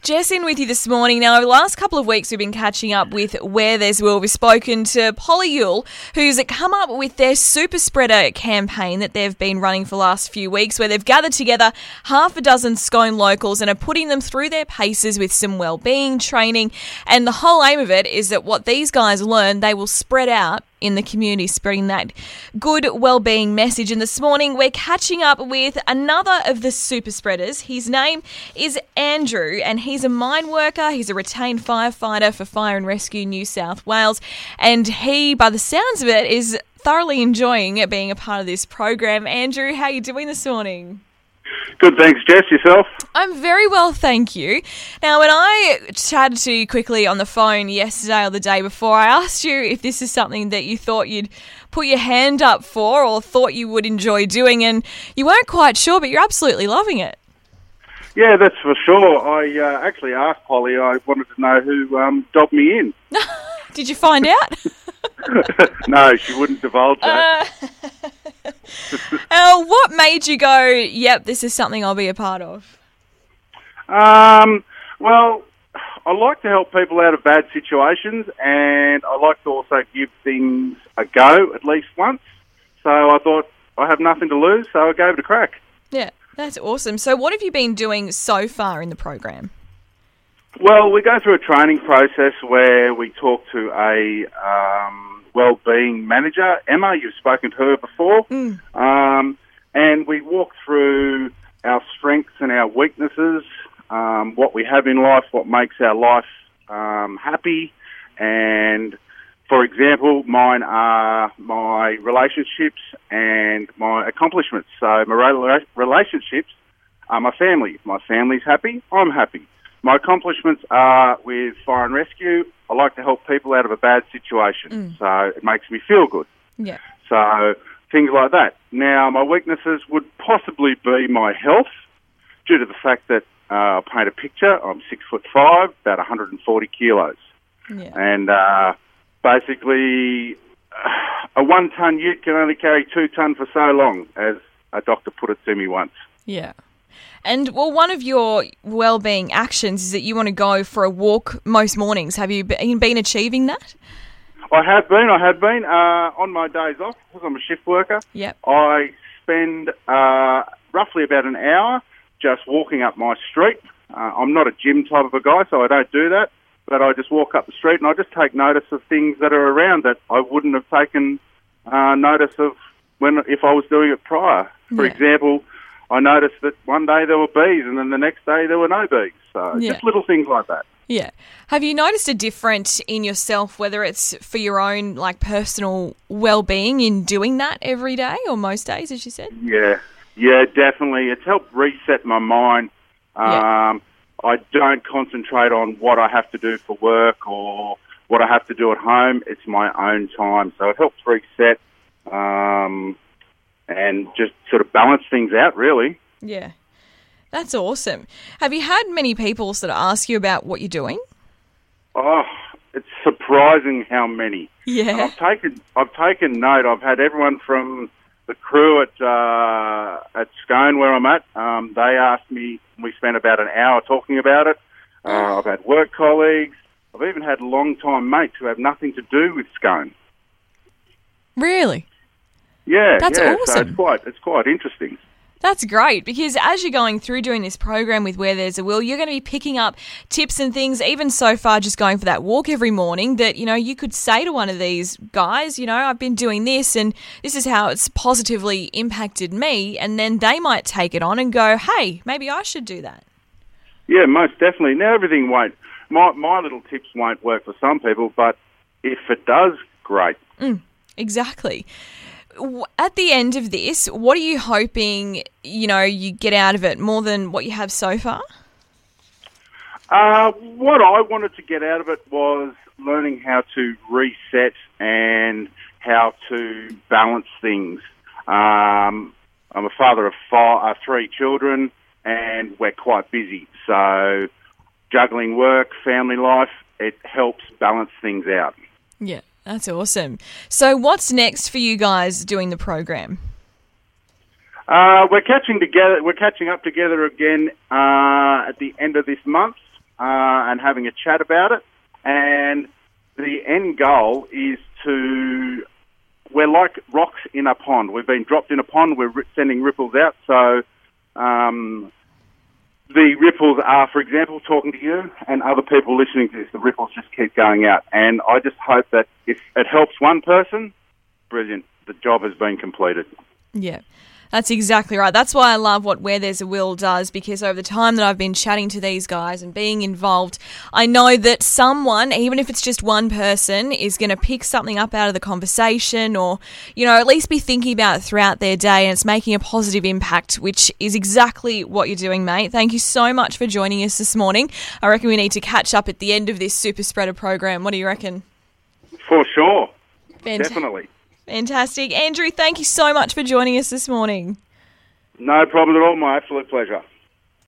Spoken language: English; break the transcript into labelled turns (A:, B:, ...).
A: Jess in with you this morning. Now, over the last couple of weeks, we've been catching up with Where There's Will. We've spoken to Polly Yule, who's come up with their Super Spreader campaign that they've been running for the last few weeks, where they've gathered together half a dozen Scone locals and are putting them through their paces with some wellbeing training. And the whole aim of it is that what these guys learn, they will spread out in the community, spreading that good wellbeing message. And this morning we're catching up with another of the super spreaders. His name is Andrew, and he's a mine worker. He's a retained firefighter for Fire and Rescue New South Wales, and he, by the sounds of it, is thoroughly enjoying being a part of this program. Andrew, how are you doing this morning?
B: Good, thanks, Jess. Yourself?
A: I'm very well, thank you. Now, when I chatted to you quickly on the phone yesterday or the day before, I asked you if this is something that you thought you'd put your hand up for or thought you would enjoy doing, and you weren't quite sure, but you're absolutely loving it.
B: Yeah, that's for sure. I actually asked Polly. I wanted to know who dobbed me in.
A: Did you find out?
B: No, she wouldn't divulge that.
A: What made you go, yep, this is something I'll be a part of?
B: Well, I like to help people out of bad situations, and I like to also give things a go at least once. So I thought I have nothing to lose, so I gave it a crack.
A: Yeah, that's awesome. So what have you been doing so far in the program?
B: Well, we go through a training process where we talk to a wellbeing manager, Emma. You've spoken to her before. And we walk through our strengths and our weaknesses, what we have in life, what makes our life happy. And, for example, mine are my relationships and my accomplishments. So my relationships are my family. If my family's happy, I'm happy. My accomplishments are with Fire and Rescue. I like to help people out of a bad situation, so it makes me feel good.
A: Yeah.
B: So things like that. Now, my weaknesses would possibly be my health, due to the fact that I'll paint a picture. I'm 6'5", about 140 kilos.
A: Yeah.
B: And basically, a 1-ton ute can only carry 2 ton for so long, as a doctor put it to me once.
A: Yeah. And, well, one of your wellbeing actions is that you want to go for a walk most mornings. Have you been achieving that?
B: I have been. On my days off, because I'm a shift worker,
A: Yep.
B: I spend roughly about an hour just walking up my street. I'm not a gym type of a guy, so I don't do that, but I just walk up the street and I just take notice of things that are around that I wouldn't have taken notice of if I was doing it prior. For example, I noticed that one day there were bees and then the next day there were no bees. So just little things like that.
A: Yeah. Have you noticed a difference in yourself, whether it's for your own personal well-being in doing that every day or most days, as you said?
B: Yeah, definitely. It's helped reset my mind. I don't concentrate on what I have to do for work or what I have to do at home. It's my own time. So it helps reset and just sort of balance things out, really.
A: Yeah. That's awesome. Have you had many people sort of ask you about what you're doing?
B: Oh, it's surprising how many.
A: Yeah.
B: And I've taken note. I've had everyone from the crew at Scone, where I'm at. They asked me. We spent about an hour talking about it. I've had work colleagues. I've even had long-time mates who have nothing to do with Scone.
A: Really?
B: Yeah,
A: that's awesome.
B: So it's quite interesting.
A: That's great, because as you're going through doing this program with Where There's a Will, you're going to be picking up tips and things, even so far just going for that walk every morning, that, you could say to one of these guys, I've been doing this and this is how it's positively impacted me, and then they might take it on and go, hey, maybe I should do that.
B: Yeah, most definitely. Now, everything won't, my little tips won't work for some people, but if it does, great.
A: Exactly. At the end of this, what are you hoping, you get out of it more than what you have so far?
B: What I wanted to get out of it was learning how to reset and how to balance things. I'm a father of 3 children, and we're quite busy. So juggling work, family life, it helps balance things out.
A: Yeah. That's awesome. So what's next for you guys doing the program?
B: We're catching up together again at the end of this month. and having a chat about it. And the end goal is we're like rocks in a pond. We've been dropped in a pond. We're sending ripples out. So the ripples are, for example, talking to you and other people listening to this. The ripples just keep going out. And I just hope that if it helps one person, brilliant. The job has been completed.
A: Yeah. That's exactly right. That's why I love what Where There's a Will does, because over the time that I've been chatting to these guys and being involved, I know that someone, even if it's just one person, is going to pick something up out of the conversation or, at least be thinking about it throughout their day, and it's making a positive impact, which is exactly what you're doing, mate. Thank you so much for joining us this morning. I reckon we need to catch up at the end of this Super Spreader program. What do you reckon?
B: For sure. Definitely.
A: Fantastic. Andrew, thank you so much for joining us this morning.
B: No problem at all. My absolute pleasure.